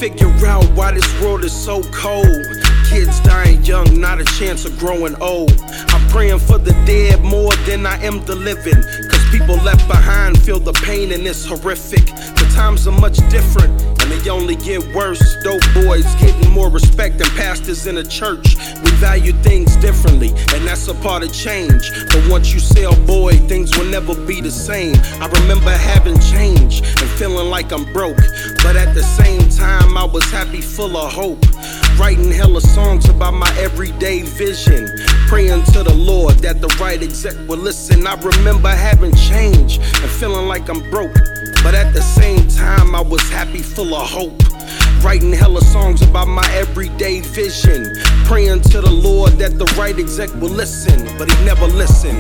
figure out why this world is so cold. Kids dying young, not a chance of growing old. I'm praying for the dead more than I am the living, cause people left behind feel the pain and it's horrific. The times are much different and they only get worse. Dope boys getting more respect than pastors in a church. We value things differently and that's a part of change. But once you sell, boy, things will never be the same. I remember having change and feeling like I'm broke, but at the same time I was happy, full of hope. Writing hella songs about my everyday vision, praying to the Lord that the right exec will listen. I remember having change and feeling like I'm broke, but at the same time I was happy, full of hope. Writing hella songs about my everyday vision, praying to the Lord that the right exec will listen, but he never listened.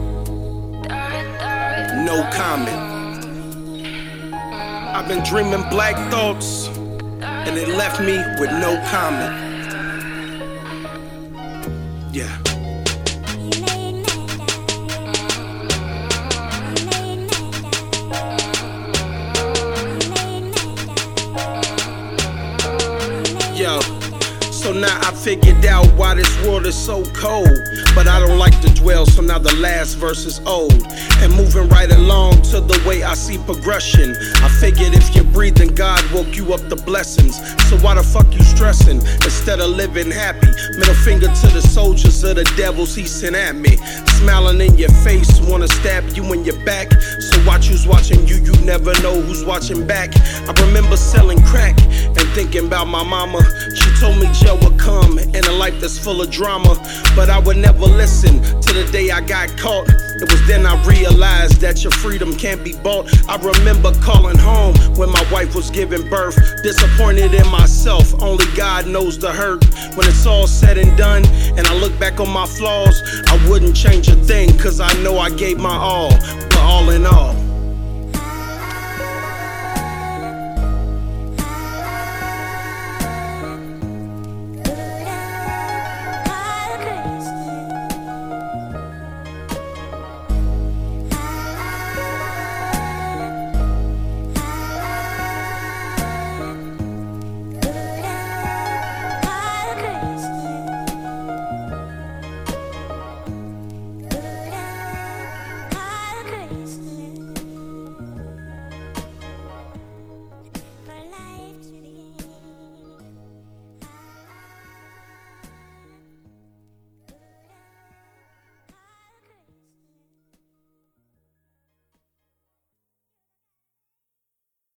No comment. I've been dreaming black thoughts and it left me with no comment. Yeah. Yo, so now I figured out why this world is so cold, but I don't like to dwell, so now the last verse is old. And moving right along to the way I see progression, I figured if you're breathing, God woke you up to blessings. So why the fuck you stressing instead of living happy? Middle finger to the soldiers of the devils he sent at me. Smiling in your face, wanna stab you in your back. So watch who's watching you, you never know who's watching back. I remember selling crack and thinking about my mama. She told me jail would come in a life that's full of drama, but I would never listen till the day I got caught. It was then I realized that your freedom can't be bought. I remember calling home when my wife was giving birth, disappointed in myself, only God knows the hurt. When it's all said and done and I look back on my flaws, I wouldn't change a thing, cause I know I gave my all. But all in all,